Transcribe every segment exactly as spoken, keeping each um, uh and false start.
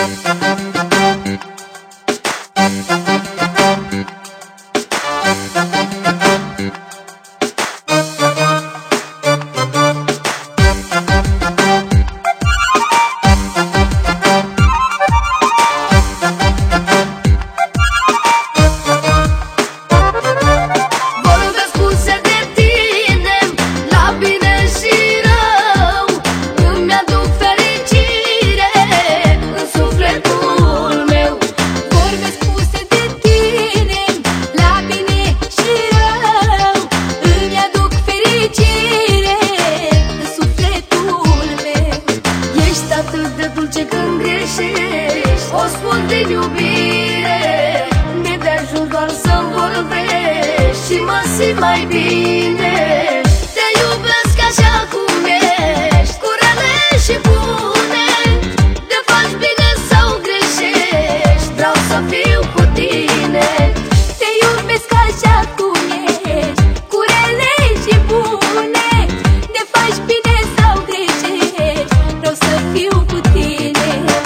O spun din iubire, mi-e de ajuns doar să-mi vorbești și mă simt mai bine. Te iubesc așa cum ești, cu rele și bune. Te faci bine sau greșești, vreau să fiu cu tine. Te iubesc așa cum ești, cu rele și bune. Te faci bine sau greșești, vreau să fiu cu tine.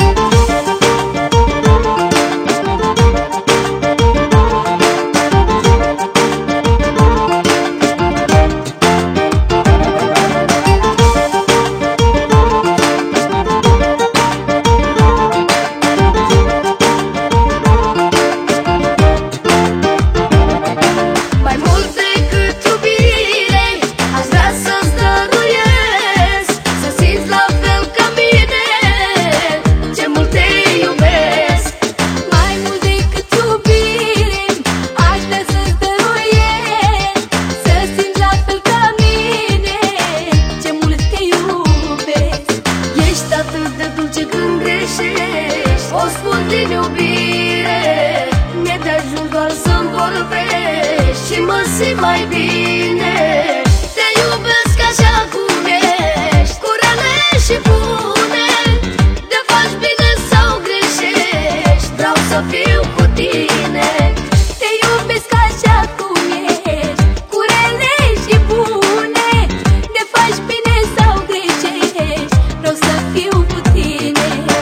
O spun din iubire, mi-e de ajuns doar să-mi vorbești și mă simt mai bine. Te iubesc așa cum ești, cu rele și bune. Te faci bine sau greșești, vreau să fiu cu tine. Te iubesc așa cum ești, cu rele și bune. Te faci bine sau greșești, vreau să fiu cu tine.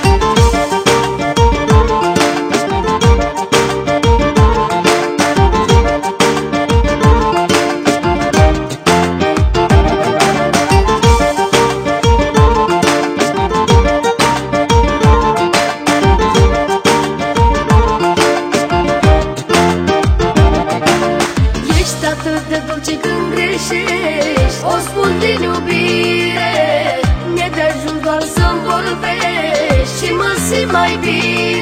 Atât de dulce când greșești, o spun din iubire, mi-e de ajuns doar să-mi vorbești și mă simt mai bine.